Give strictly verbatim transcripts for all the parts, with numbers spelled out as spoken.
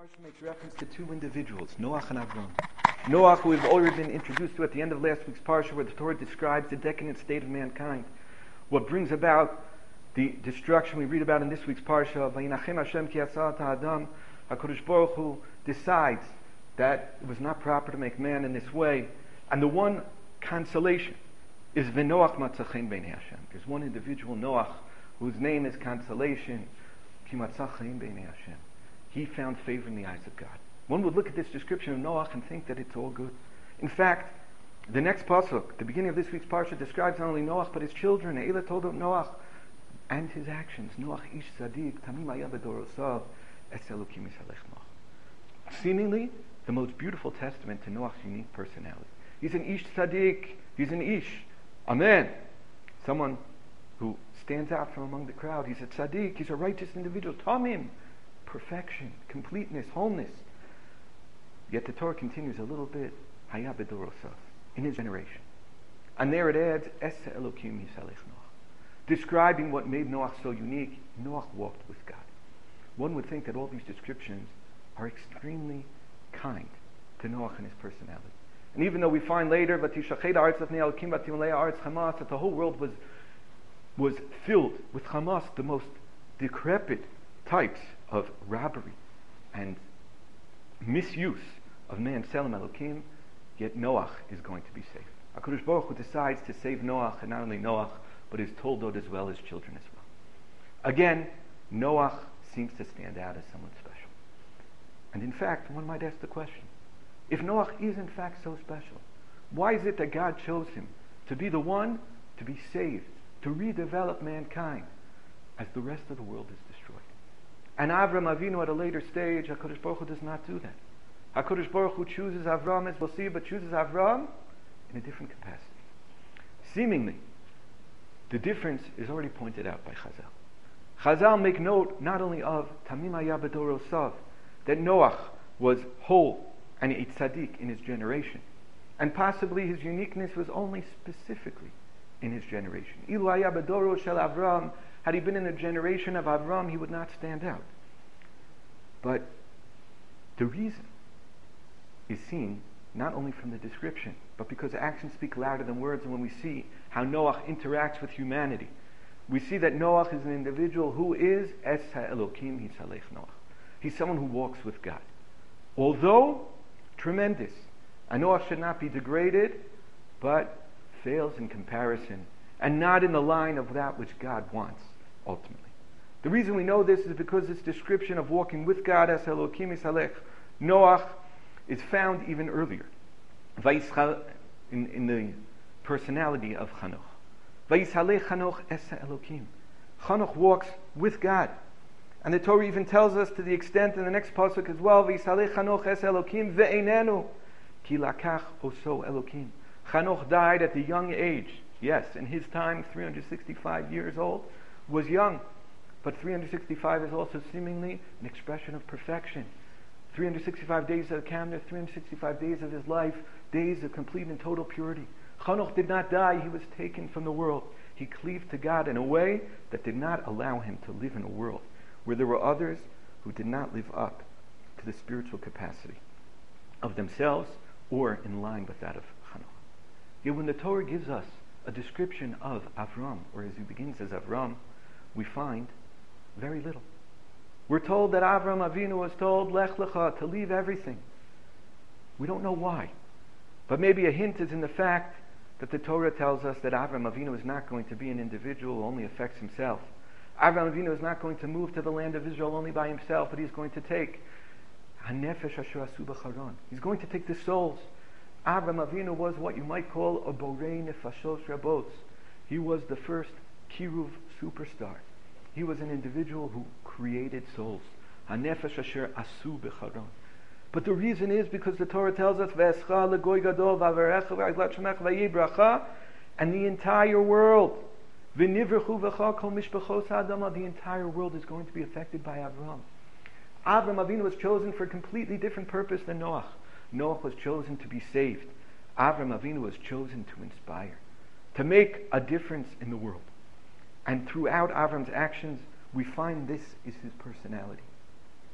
parsha makes reference to two individuals, Noach and Avram. Noach, who we've already been introduced to at the end of last week's parsha, where the Torah describes the decadent state of mankind. What brings about the destruction we read about in this week's parsha, Vayinachem Hashem ki asat ha'adam, HaKadosh Baruch Hu decides that it was not proper to make man in this way, and the one consolation is V'Noach matzachein b'nei Hashem. There's one individual, Noach, whose name is consolation, ki matzachein b'nei Hashem. He found favor in the eyes of God. One would look at this description of Noach and think that it's all good. In fact, the next pasuk, the beginning of this week's parsha, describes not only Noach but his children. Eila told of Noach and his actions. Noach ish tzaddik, tamim haya b'dorosav, es Elokim yisalech Noach. Seemingly, the most beautiful testament to Noach's unique personality. He's an ish tzaddik. He's an ish, a man, someone who stands out from among the crowd. He's a tzaddik. He's a righteous individual. Tamim, perfection, completeness, wholeness. Yet the Torah continues a little bit, haya b'dorosav, in his generation. And there it adds, es Elokim yisalech Noach, describing what made Noach so unique. Noach walked with God. One would think that all these descriptions are extremely kind to Noach and his personality. And even though we find later that the whole world was was filled with Hamas, the most decrepit types of robbery and misuse of man, Selem Elokim, yet Noach is going to be saved. HaKadosh Baruch Hu decides to save Noach, and not only Noach, but his toldot as well, his children as well. Again, Noach seems to stand out as someone special. And in fact, one might ask the question, if Noach is in fact so special, why is it that God chose him to be the one to be saved, to redevelop mankind, as the rest of the world is destroyed? And Avram Avinu at a later stage, HaKadosh Baruch Hu does not do that. HaKadosh Baruch Hu chooses Avram, as we'll see, but chooses Avram in a different capacity. Seemingly, the difference is already pointed out by Chazal. Chazal make note not only of Tamim haya b'dorosav, that Noach was whole and a tzaddik in his generation, and possibly his uniqueness was only specifically in his generation. Ilu haya b'doro shel Avram, had he been in the generation of Avram, he would not stand out. But the reason is seen not only from the description, but because actions speak louder than words. And when we see how Noach interacts with humanity, we see that Noach is an individual who is es ha'elokim yisalech Noach. He's someone who walks with God. Although tremendous, and Noach should not be degraded, but fails in comparison, and not in the line of that which God wants, ultimately. The reason we know this is because this description of walking with God as Elokim yisalech Noach is found even earlier in, in the personality of Chanoch. Vayisalech Chanoch es Elokim. Chanoch walks with God. And the Torah even tells us to the extent in the next pasuk as well, Vayisalech Chanoch es Elokim ve'einenu ki lakach oso Elokim. Chanoch died at the young age. Yes, in his time, three hundred sixty-five years old, was young. But three hundred sixty-five is also seemingly an expression of perfection. three hundred sixty-five days of the calendar, three hundred sixty-five days of his life, days of complete and total purity. Chanoch did not die, he was taken from the world. He cleaved to God in a way that did not allow him to live in a world where there were others who did not live up to the spiritual capacity of themselves or in line with that of Chanoch. Yet when the Torah gives us a description of Avram, or as he begins as Avram, we find very little. We're told that Avram Avinu was told, Lech Lecha, to leave everything. We don't know why. But maybe a hint is in the fact that the Torah tells us that Avram Avinu is not going to be an individual who only affects himself. Avram Avinu is not going to move to the land of Israel only by himself, but he's going to take Hanefesh Asher Asu B'Charon. He's going to take the souls. Avram Avinu was what you might call a Borei Nefashos Rabos. He was the first Kiruv superstar. He was an individual who created souls. Hanefesh Asher Asu B'Charon. But the reason is because the Torah tells us, V'escha legoy gadol v'averecha v'aglat shemech v'yibracha, and the entire world, v'nivrechu v'cha kol mishpachos ha'adama, the entire world is going to be affected by Avram. Avram Avinu was chosen for a completely different purpose than Noach. Noach was chosen to be saved. Avram Avinu was chosen to inspire, to make a difference in the world. And throughout Avram's actions, we find this is his personality.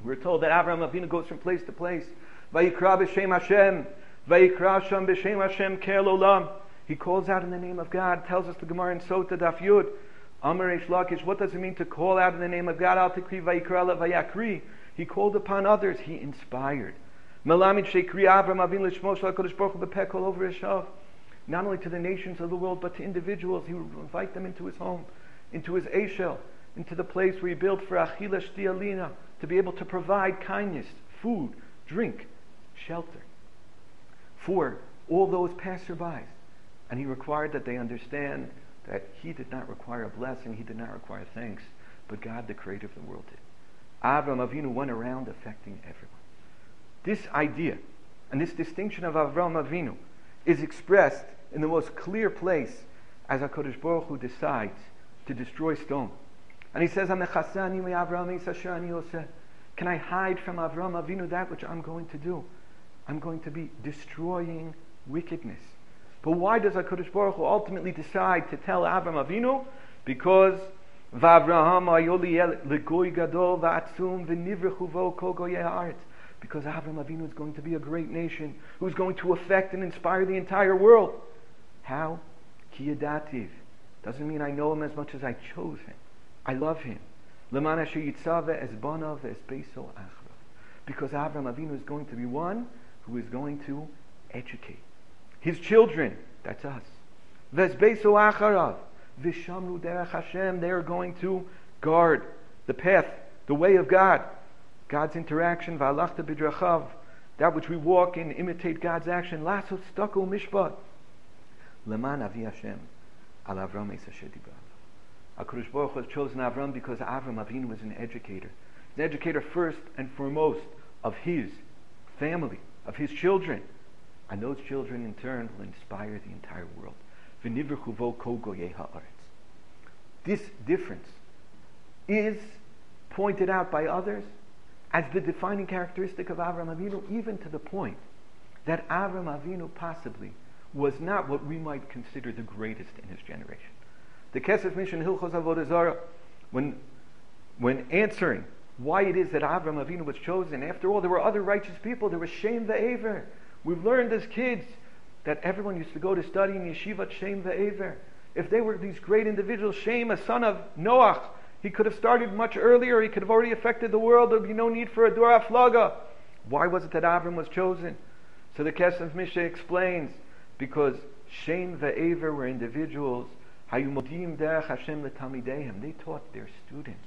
We're told that Avraham Avinu goes from place to place. Vayikra b'shem Hashem, Vayikra sham b'shem Hashem kel olam. He calls out in the name of God. Tells us the Gemara in Sota Daf Yud. Amar Reish Lakish. What does it mean to call out in the name of God? Al tikri vayikra la vayakri. He called upon others. He inspired. Melamid shekri Avraham Avinu l'shmo shel HaKadosh Baruch Hu b'peh kol over Eshav. Not only to the nations of the world, but to individuals. He would invite them into his home, into his Eshel, into the place where he built for Achila Shtia Lina, to be able to provide kindness, food, drink, shelter for all those passerbys. And he required that they understand that he did not require a blessing, he did not require thanks, but God, the creator of the world, did. Avraham Avinu went around affecting everyone. This idea and this distinction of Avraham Avinu is expressed in the most clear place as HaKadosh Baruch Hu decides to destroy Sodom. And he says, can I hide from Avraham Avinu that which I'm going to do? I'm going to be destroying wickedness. But why does HaKadosh Baruch Hu ultimately decide to tell Avraham Avinu? Because Because Avraham Avinu is going to be a great nation who's going to affect and inspire the entire world. How? Ki yadativ. Doesn't mean I know him as much as I chose him. I love him. Leman asher yitzaveh es banav es beiso achrav. Because Avraham Avinu is going to be one who is going to educate his children. That's us. Ves beiso acharav. Vishamru derech Hashem. They are going to guard the path, the way of God. God's interaction, v'alachta b'drachav, that which we walk in, imitate God's action. Lasot stako mishpat. Leman avi Hashem al Avram es asher dibra. HaKadosh Baruch Hu has chosen Avram because Avram Avinu was an educator. An educator first and foremost of his family, of his children. And those children in turn will inspire the entire world. V'nivrechu vo kol goyei ha'aretz. This difference is pointed out by others as the defining characteristic of Avraham Avinu, even to the point that Avraham Avinu possibly was not what we might consider the greatest in his generation. The Kesef Mishnah Hilchos Avodah Zarah, when, when answering why it is that Avraham Avinu was chosen, after all, there were other righteous people. There was Shem Ve'ever. We've learned as kids that everyone used to go to study in Yeshivat Shem Ve'ever. If they were these great individuals, Shem, a son of Noach, he could have started much earlier. He could have already affected the world. There would be no need for a Dor Haflaga. Why was it that Avram was chosen? So the Kesef Mishnah explains, because Shem Ve'ever were individuals, Hayumodim derech Hashem letalmidehem. They taught their students.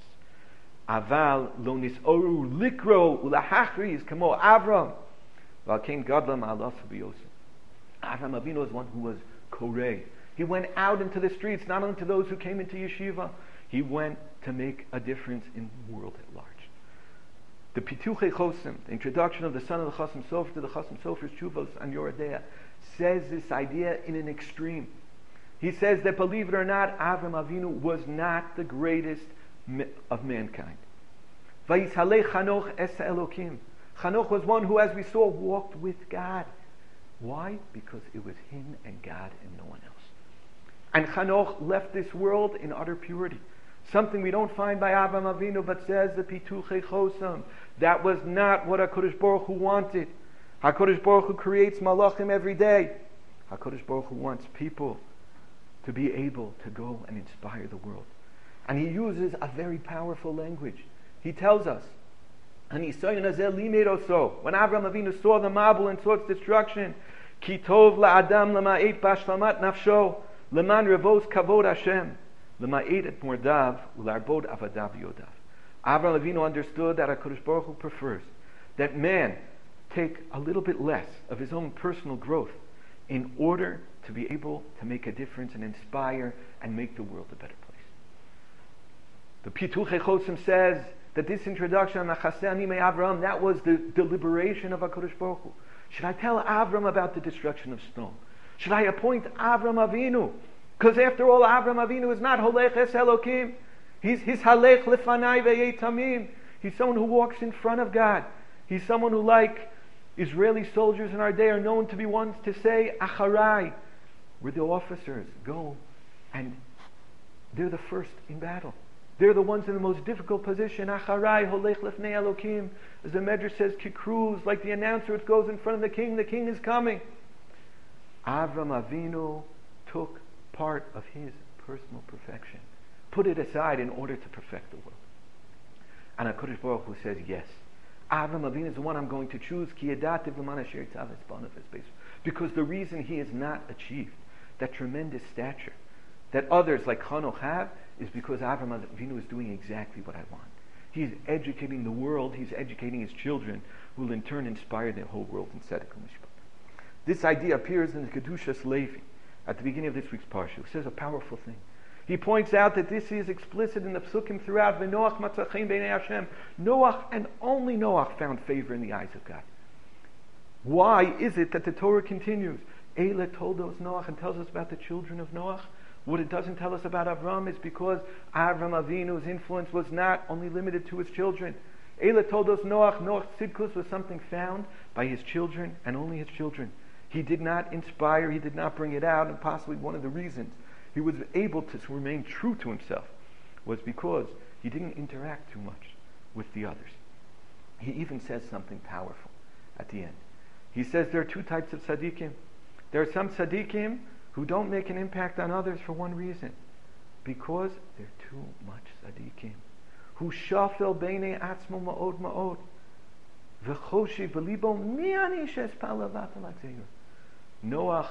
Aval lo nisoru likro ulahachris kamo Avram. Valkein gadlam alasu biyosem. Avram Avinu was one who was korei. He went out into the streets, not only to those who came into yeshiva. He went to make a difference in the world at large. The Pituchei Chosim, the introduction of the son of the Chasam Sofer to the Chasam Sofer's Chuvos and Yoredea, says this idea in an extreme. He says that, believe it or not, Avram Avinu was not the greatest of mankind. Vayishalei Chanoch es Elokim. Chanoch was one who, as we saw, walked with God. Why? Because it was him and God and no one else. And Chanoch left this world in utter purity. Something we don't find by Avram Avinu, but says the Pituchei Chosam. That was not what HaKadosh Baruch Hu wanted. HaKadosh Baruch Hu creates malachim every day. HaKadosh Baruch Hu wants people to be able to go and inspire the world. And he uses a very powerful language. He tells us, when Avram Avinu saw the Mabul and saw its destruction, Ki tov la'adam lema'et b'ashlamat nafsho, leman revos kavod Hashem, lema'et et mordav, u'larbod avadav yodav. Avram Avinu understood that HaKadosh Baruch Hu prefers that man take a little bit less of his own personal growth in order to be able to make a difference and inspire and make the world a better place. The Pituchei Chosim says that this introduction on Nachaseh Animei Avram, that was the deliberation of HaKadosh Baruch Hu. Should I tell Avram about the destruction of Sodom? Should I appoint Avram Avinu? Because after all, Avram Avinu is not Holech es Elokim. He's his Halech Lefanai Ve'yei Tamim. He's someone who walks in front of God. He's someone who, like Israeli soldiers in our day, are known to be ones to say, Acharai. We're the officers. Go. And they're the first in battle. They're the ones in the most difficult position. Acharai holech lefnei Elokim. As the Medrash says, kikruz, like the announcer which goes in front of the king, the king is coming. Avram Avinu took part of his personal perfection, put it aside in order to perfect the world. And HaKadosh Baruch Hu says, yes, Avram Avinu is the one I'm going to choose, because the reason he has not achieved that tremendous stature that others like Hanoch have is because Avram Avinu is doing exactly what I want. He's educating the world, he's educating his children, who will in turn inspire the whole world in Tzedek u'Mishpat. This idea appears in the Kedushas Levi at the beginning of this week's parsha. It says a powerful thing. He points out that this is explicit in the psukim throughout. V'Noach matzah chen b'nei Hashem. Noach and only Noach found favor in the eyes of God. Why is it that the Torah continues? Eila told us Noach and tells us about the children of Noach. What it doesn't tell us about Avram is because Avram Avinu's influence was not only limited to his children. Eila told us Noach. Noach's tzidkus was something found by his children and only his children. He did not inspire, he did not bring it out, and possibly one of the reasons he was able to remain true to himself was because he didn't interact too much with the others. He even says something powerful at the end. He says there are two types of tzaddikim. There are some tzaddikim who don't make an impact on others for one reason, because they're too much tzaddikim. Who shafel beinei atzmo ma'od ma'od v'choshi b'libo mi ani she'espala v'atalak. Noach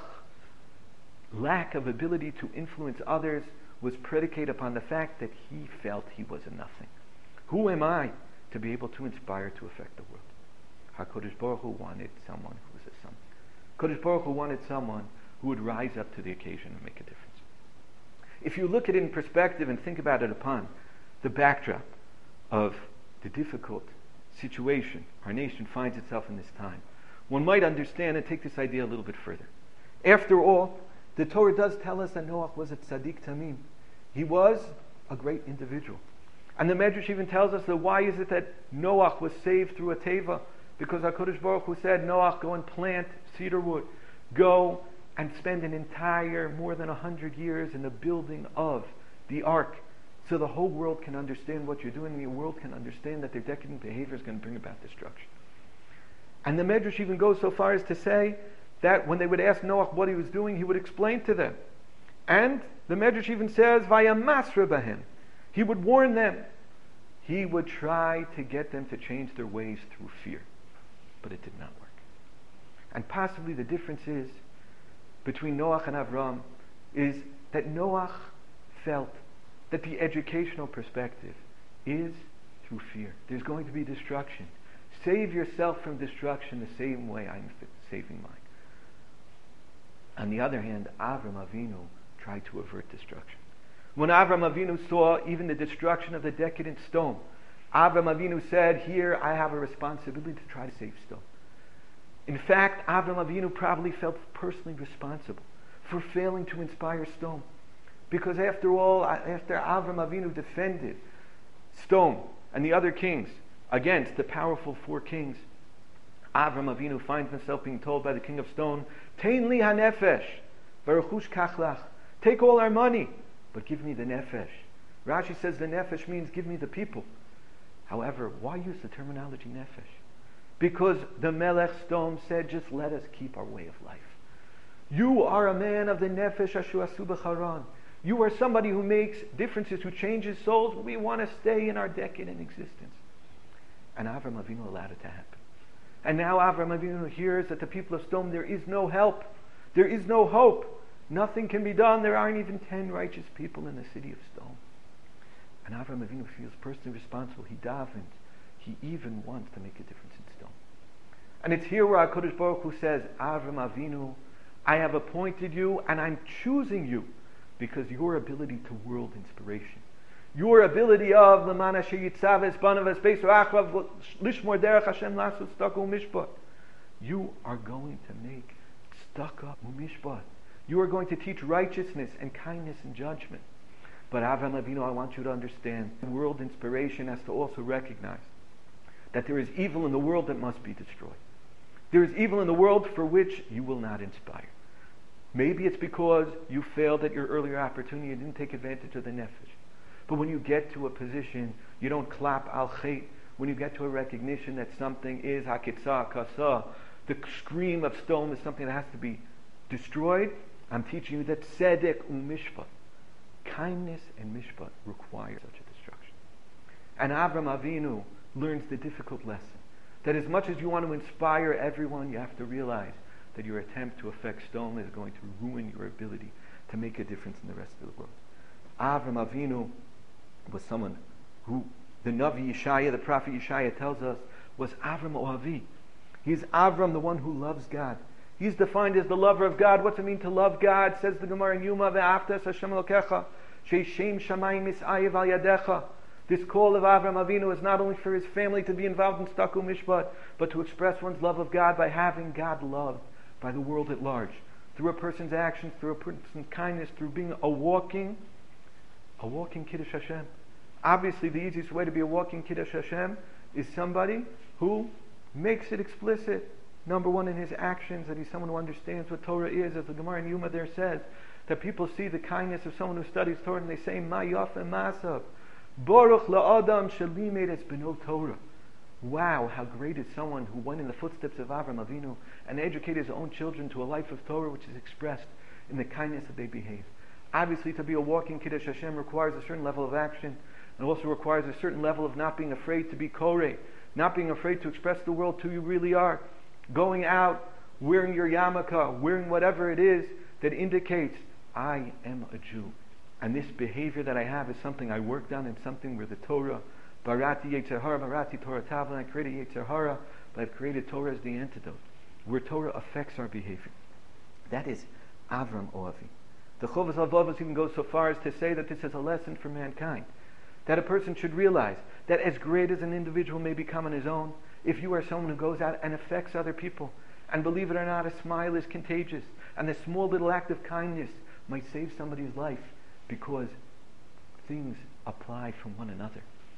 lack of ability to influence others was predicated upon the fact that he felt he was a nothing. Who am I to be able to inspire to affect the world? HaKadosh Baruch Hu wanted someone who was a something. HaKadosh Baruch Hu wanted someone who would rise up to the occasion and make a difference. If you look at it in perspective and think about it upon the backdrop of the difficult situation our nation finds itself in this time, one might understand and take this idea a little bit further. After all, the Torah does tell us that Noach was a tzaddik tamim. He was a great individual. And the Medrash even tells us that why is it that Noach was saved through a teva? Because HaKadosh Baruch Hu said, Noach, go and plant cedar wood. Go and spend an entire, more than a hundred years in the building of the ark, so the whole world can understand what you're doing, and the world can understand that their decadent behavior is going to bring about destruction. And the Medrash even goes so far as to say that when they would ask Noach what he was doing, he would explain to them. And the Medrash even says, Vayamasra b'hem. He would warn them. He would try to get them to change their ways through fear. But it did not work. And possibly the difference is, between Noach and Avram, is that Noach felt that the educational perspective is through fear. There's going to be destruction. Save yourself from destruction the same way I'm saving mine. On the other hand, Avram Avinu tried to avert destruction. When Avram Avinu saw even the destruction of the decadent stone, Avram Avinu said, here I have a responsibility to try to save stone. In fact, Avram Avinu probably felt personally responsible for failing to inspire stone. Because after all, after Avram Avinu defended stone and the other kings against the powerful four kings, Avram Avinu finds himself being told by the king of stone, Tein li hanefesh, v'rechush kachlach. Take all our money, but give me the nefesh. Rashi says the nefesh means give me the people. However, why use the terminology nefesh? Because the Melech Stone said, just let us keep our way of life. You are a man of the nefesh ashu asu b'charan. You are somebody who makes differences, who changes souls. We want to stay in our decadent existence. And Avram Avinu allowed it to happen. And now Avram Avinu hears that the people of Stone, there is no help. There is no hope. Nothing can be done. There aren't even ten righteous people in the city of Stone. And Avram Avinu feels personally responsible. He davens. He even wants to make a difference in Stone. And it's here where HaKadosh Baruch Hu says, Avram Avinu, I have appointed you and I'm choosing you because your ability to world inspiration, your ability of L'man asher yitzav es banav es beisu achrav lishmor derech Hashem lasu tzedakah u'mishpat. You are going to make tzedakah u'mishpat. You are going to teach righteousness and kindness and judgment. But Avram Avinu, I want you to understand, world inspiration has to also recognize that there is evil in the world that must be destroyed. There is evil in the world for which you will not inspire. Maybe it's because you failed at your earlier opportunity and didn't take advantage of the nefesh. But when you get to a position, you don't clap al chait. When you get to a recognition that something is hakitza, kasa, the scream of stone is something that has to be destroyed, I'm teaching you that tzedek umishpat, kindness and mishpat require such a destruction. And Avram Avinu learns the difficult lesson that as much as you want to inspire everyone, you have to realize that your attempt to affect stone is going to ruin your ability to make a difference in the rest of the world. Avram Avinu was someone who the Navi Yeshaya, the prophet Yeshaya tells us, was Avram Ohavi. He's Avram, the one who loves God. He's defined as the lover of God. What's it mean to love God? Says the Gemara in Yuma, Ve'aftas Hashem Elokecha, She'shem Shamayim Misayev Al Yadecha. This call of Avram Avinu is not only for his family to be involved in Staku Mishpat, but to express one's love of God by having God loved by the world at large. Through a person's actions, through a person's kindness, through being a walking, a walking Kiddush Hashem. Obviously, the easiest way to be a walking Kiddush Hashem is somebody who makes it explicit. Number one, in his actions, that he's someone who understands what Torah is. As the Gemara in Yuma there says, that people see the kindness of someone who studies Torah and they say, Ma yafa masav, Baruch la'adam shalimed es beno Torah. Wow, how great is someone who went in the footsteps of Avram Avinu and educated his own children to a life of Torah which is expressed in the kindness that they behave. Obviously, to be a walking Kiddush Hashem requires a certain level of action, and also requires a certain level of not being afraid to be koreh, not being afraid to express the world to who you really are, going out, wearing your yarmulke, wearing whatever it is that indicates, I am a Jew. And this behavior that I have is something I worked on, and something where the Torah, Barati Yetzer Hara, Barati Torah Tavla, I created Yetzer Hara, but I've created Torah as the antidote, where Torah affects our behavior. That is Avram Oavi. The Chovos HaLevavos even goes so far as to say that this is a lesson for mankind. That a person should realize that as great as an individual may become on his own, if you are someone who goes out and affects other people, and believe it or not, a smile is contagious, and a small little act of kindness might save somebody's life, because things apply from one another.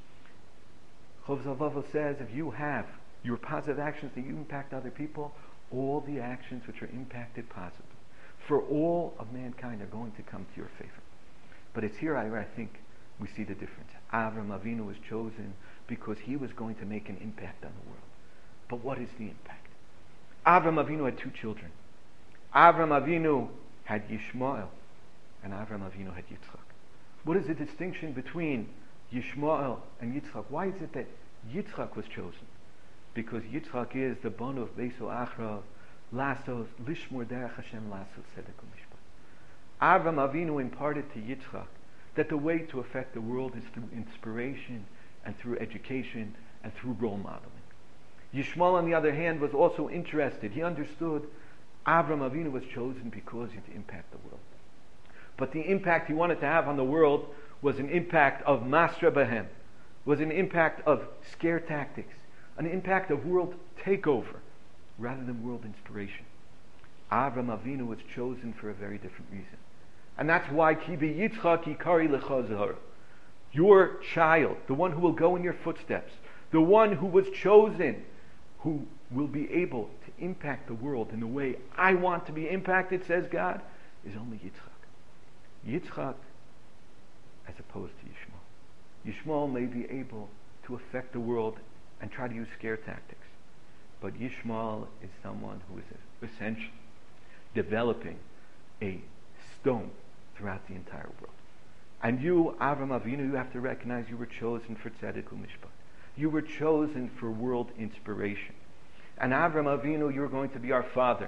Chovos HaLevavos says, if you have your positive actions that you impact other people, all the actions which are impacted positively for all of mankind are going to come to your favor. But it's here where I think we see the difference. Avram Avinu was chosen because he was going to make an impact on the world. But what is the impact? Avram Avinu had two children. Avram Avinu had Yishmael, and Avram Avinu had Yitzchak. What is the distinction between Yishmael and Yitzchak? Why is it that Yitzchak was chosen? Because Yitzchak is the bon of Beiso Achrav, Lasos, Lishmor Derech Hashem, Lasos Tzedek u'Mishpat. Avram Avinu imparted to Yitzchak that the way to affect the world is through inspiration and through education and through role modeling. Yishmael, on the other hand, was also interested. He understood Avram Avinu was chosen because he had to impact the world. But the impact he wanted to have on the world was an impact of Masra Bahem, was an impact of scare tactics, an impact of world takeover, rather than world inspiration. Avram Avinu was chosen for a very different reason. And that's why Ki bi Yitzchak Yikari Lecha Zahara. Your child, the one who will go in your footsteps, the one who was chosen, who will be able to impact the world in the way I want to be impacted, says God, is only Yitzchak. Yitzchak, as opposed to Yishmael. Yishmael may be able to affect the world and try to use scare tactics. But Yishmael is someone who is essentially developing a stone throughout the entire world. And you, Avram Avinu, you have to recognize you were chosen for tzedek u'mishpat. You were chosen for world inspiration. And Avram Avinu, you're going to be our father.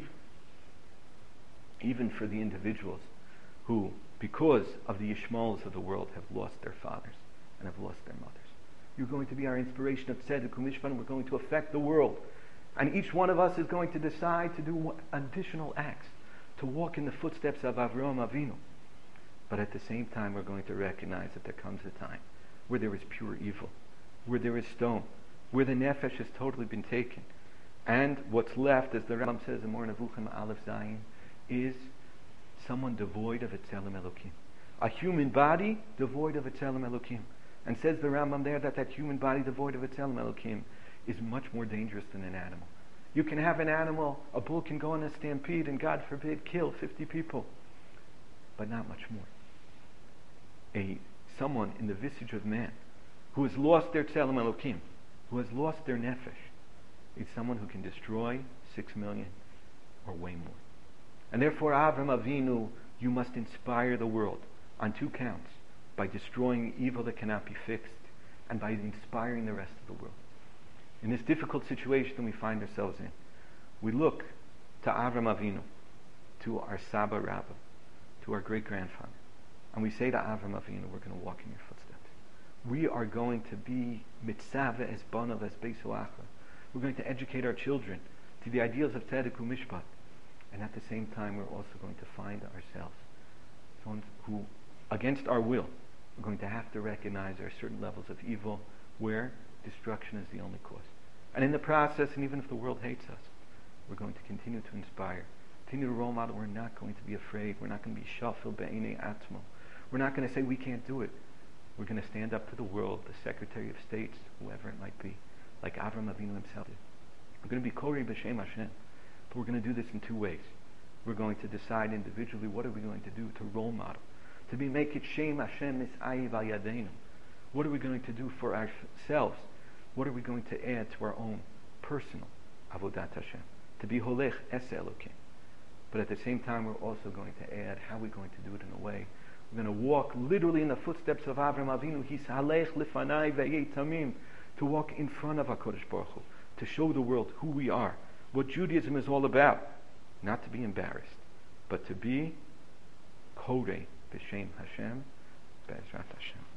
Even for the individuals who, because of the Yishmaels of the world, have lost their fathers and have lost their mothers. You're going to be our inspiration of tzedek u'mishpat, and we're going to affect the world. And each one of us is going to decide to do additional acts to walk in the footsteps of Avraham Avinu. But at the same time, we're going to recognize that there comes a time where there is pure evil, where there is stone, where the nefesh has totally been taken. And what's left, as the Rambam says in Mor Nevuchim Aleph Zayin, is someone devoid of Etzelem Elokim. A human body devoid of Etzelem Elokim. And says the Rambam there that that human body devoid of Etzelem Elokim is much more dangerous than an animal. You can have an animal, a bull can go on a stampede and, God forbid, kill fifty people. But not much more. A someone in the visage of man who has lost their tzelem Elokim, who has lost their nefesh. It's someone who can destroy six million or way more. And therefore, Avram Avinu, you must inspire the world on two counts: by destroying evil that cannot be fixed, and by inspiring the rest of the world. In this difficult situation we find ourselves in, we look to Avram Avinu, to our Saba Rabba, to our great-grandfather, and we say to Avram Avinu, we're going to walk in your footsteps. We are going to be mitzaveh as banav as beisu achra. We're going to educate our children to the ideals of tzedek u'mishpat, and at the same time we're also going to find ourselves someone who, against our will, we're going to have to recognize there are certain levels of evil where destruction is the only cause. And in the process, and even if the world hates us, we're going to continue to inspire, continue to role model. We're not going to be afraid. We're not going to be shafil be'inei atzmo. We're not going to say we can't do it. We're going to stand up to the world, the Secretary of States, whoever it might be, like Avram Avinu himself did. We're going to be Korei b'Shem Hashem. But we're going to do this in two ways. We're going to decide individually what are we going to do to role model, to be make it Shem Hashem Nis'ayi V'Yadeinu. What are we going to do for ourselves? What are we going to add to our own personal Avodat Hashem? To be Holech Es Elokim. But at the same time, we're also going to add how we're going to do it in a way. We're going to walk literally in the footsteps of Avram Avinu. He's Halech Lifanai Ve'yei Tamim. To walk in front of HaKadosh Baruch Hu. To show the world who we are. What Judaism is all about. Not to be embarrassed, but to be Korei b'Shem Hashem, Be'ezrat Hashem.